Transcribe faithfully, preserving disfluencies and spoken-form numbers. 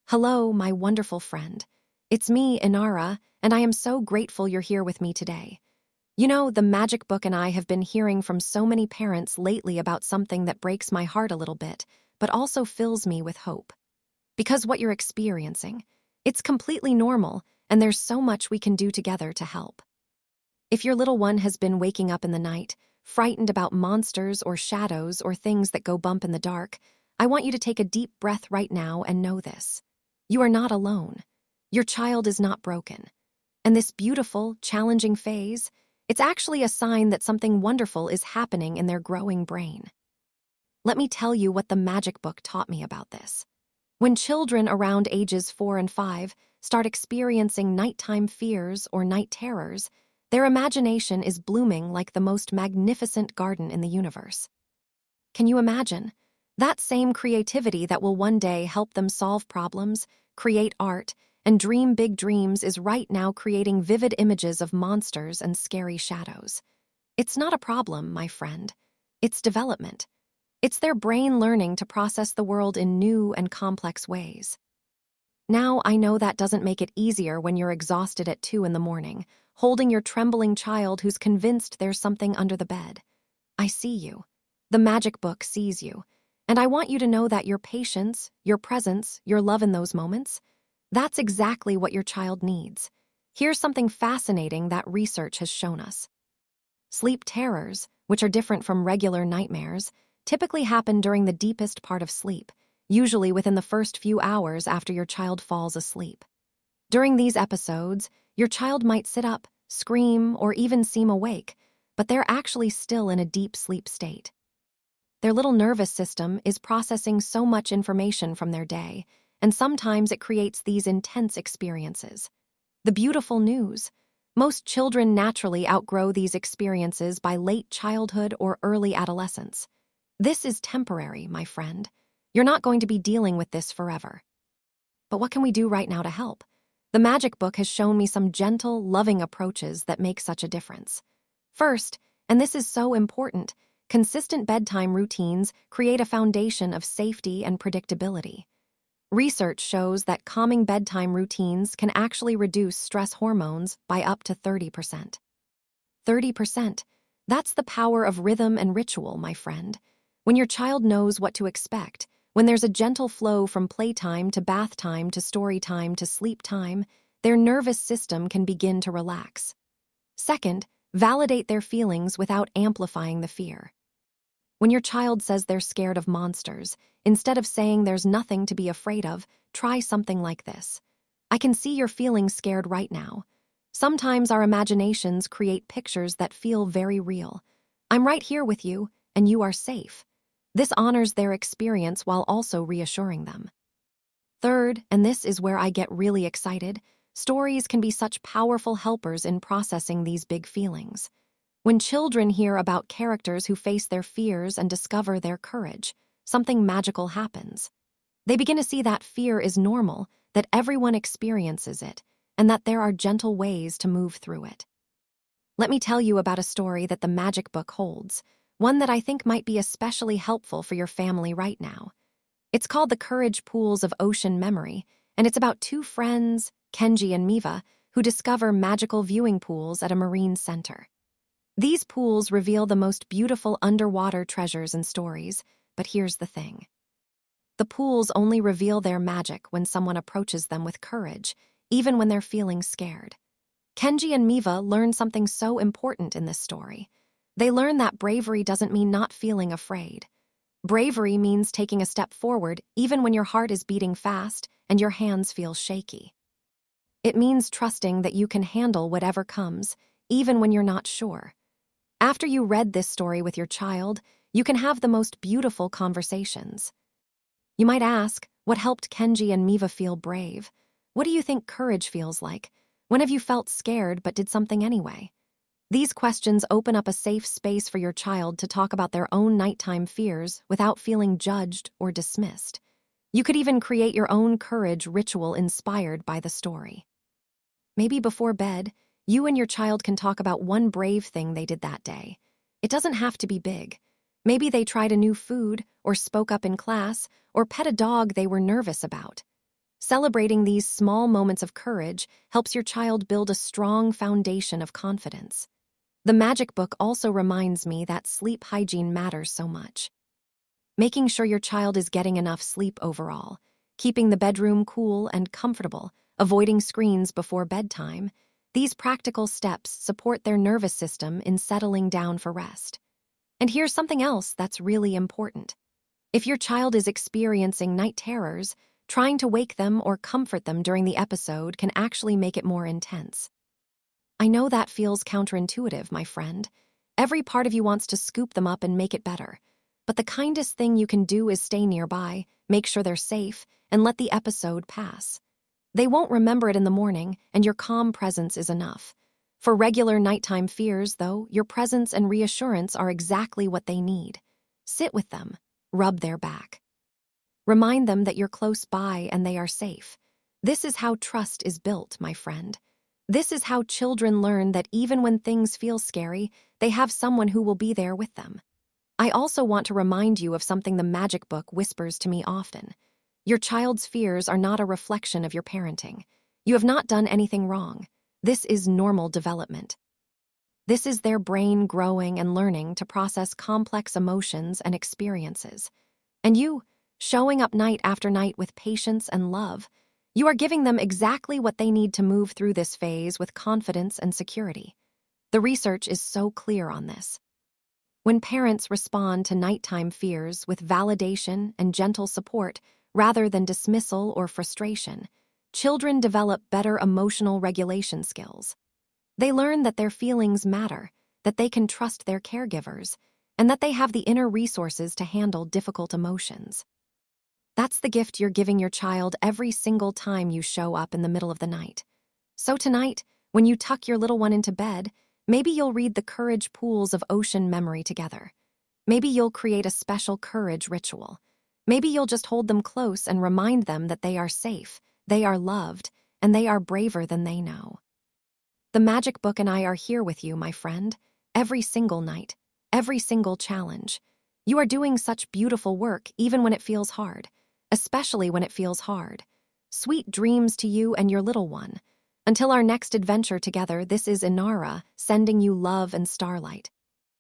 Hello, my wonderful friend. It's me, Inara, and I am so grateful you're here with me today. You know, the Magic Book and I have been hearing from so many parents lately about something that breaks my heart a little bit, but also fills me with hope. Because what you're experiencing, it's completely normal, and there's so much we can do together to help. If your little one has been waking up in the night, frightened about monsters or shadows or things that go bump in the dark, I want you to take a deep breath right now and know this. You are not alone. Your child is not broken. And this beautiful, challenging phase, it's actually a sign that something wonderful is happening in their growing brain. Let me tell you what the Magic Book taught me about this. When children around ages four and five start experiencing nighttime fears or night terrors, their imagination is blooming like the most magnificent garden in the universe. Can you imagine? That same creativity that will one day help them solve problems, create art, and dream big dreams is right now creating vivid images of monsters and scary shadows. It's not a problem, my friend. It's development. It's their brain learning to process the world in new and complex ways. Now, I know that doesn't make it easier when you're exhausted at two in the morning, holding your trembling child who's convinced there's something under the bed. I see you. The Magic Book sees you. And I want you to know that your patience, your presence, your love in those moments, that's exactly what your child needs. Here's something fascinating that research has shown us. Sleep terrors, which are different from regular nightmares, typically happen during the deepest part of sleep, usually within the first few hours after your child falls asleep. During these episodes, your child might sit up, scream, or even seem awake, but they're actually still in a deep sleep state. Their little nervous system is processing so much information from their day, and sometimes it creates these intense experiences. The beautiful news: most children naturally outgrow these experiences by late childhood or early adolescence. This is temporary, my friend. You're not going to be dealing with this forever. But what can we do right now to help? The Magic Book has shown me some gentle, loving approaches that make such a difference. First, and this is so important, consistent bedtime routines create a foundation of safety and predictability. Research shows that calming bedtime routines can actually reduce stress hormones by up to thirty percent. thirty percent. That's the power of rhythm and ritual, my friend. When your child knows what to expect, when there's a gentle flow from playtime to bath time to story time to sleep time, their nervous system can begin to relax. Second, validate their feelings without amplifying the fear. When your child says they're scared of monsters, instead of saying there's nothing to be afraid of, try something like this. I can see you're feeling scared right now. Sometimes our imaginations create pictures that feel very real. I'm right here with you, and you are safe. This honors their experience while also reassuring them. Third, and this is where I get really excited, stories can be such powerful helpers in processing these big feelings. When children hear about characters who face their fears and discover their courage, something magical happens. They begin to see that fear is normal, that everyone experiences it, and that there are gentle ways to move through it. Let me tell you about a story that the Magic Book holds, one that I think might be especially helpful for your family right now. It's called The Courage Pools of Ocean Memory, and it's about two friends, Kenji and Miva, who discover magical viewing pools at a marine center. These pools reveal the most beautiful underwater treasures and stories, but here's the thing. The pools only reveal their magic when someone approaches them with courage, even when they're feeling scared. Kenji and Miva learn something so important in this story. They learn that bravery doesn't mean not feeling afraid. Bravery means taking a step forward even when your heart is beating fast and your hands feel shaky. It means trusting that you can handle whatever comes, even when you're not sure. After you read this story with your child, you can have the most beautiful conversations. You might ask, what helped Kenji and Miva feel brave? What do you think courage feels like? When have you felt scared but did something anyway? These questions open up a safe space for your child to talk about their own nighttime fears without feeling judged or dismissed. You could even create your own courage ritual inspired by the story. Maybe before bed, you and your child can talk about one brave thing they did that day. It doesn't have to be big. Maybe they tried a new food, or spoke up in class, or pet a dog they were nervous about. Celebrating these small moments of courage helps your child build a strong foundation of confidence. The Magic Book also reminds me that sleep hygiene matters so much. Making sure your child is getting enough sleep overall, keeping the bedroom cool and comfortable, avoiding screens before bedtime, these practical steps support their nervous system in settling down for rest. And here's something else that's really important. If your child is experiencing night terrors, trying to wake them or comfort them during the episode can actually make it more intense. I know that feels counterintuitive, my friend. Every part of you wants to scoop them up and make it better. But the kindest thing you can do is stay nearby, make sure they're safe, and let the episode pass. They won't remember it in the morning, and your calm presence is enough. For regular nighttime fears, though, your presence and reassurance are exactly what they need. Sit with them, rub their back. Remind them that you're close by and they are safe. This is how trust is built, my friend. This is how children learn that even when things feel scary, they have someone who will be there with them. I also want to remind you of something the Magic Book whispers to me often. Your child's fears are not a reflection of your parenting. You have not done anything wrong. This is normal development. This is their brain growing and learning to process complex emotions and experiences. And you, showing up night after night with patience and love, you are giving them exactly what they need to move through this phase with confidence and security. The research is so clear on this. When parents respond to nighttime fears with validation and gentle support rather than dismissal or frustration, children develop better emotional regulation skills. They learn that their feelings matter, that they can trust their caregivers, and that they have the inner resources to handle difficult emotions. That's the gift you're giving your child every single time you show up in the middle of the night. So tonight, when you tuck your little one into bed, maybe you'll read the Courage Pools of Ocean Memory together. Maybe you'll create a special courage ritual. Maybe you'll just hold them close and remind them that they are safe, they are loved, and they are braver than they know. The Magic Book and I are here with you, my friend, every single night, every single challenge. You are doing such beautiful work even when it feels hard. Especially when it feels hard. Sweet dreams to you and your little one. Until our next adventure together, this is Inara, sending you love and starlight.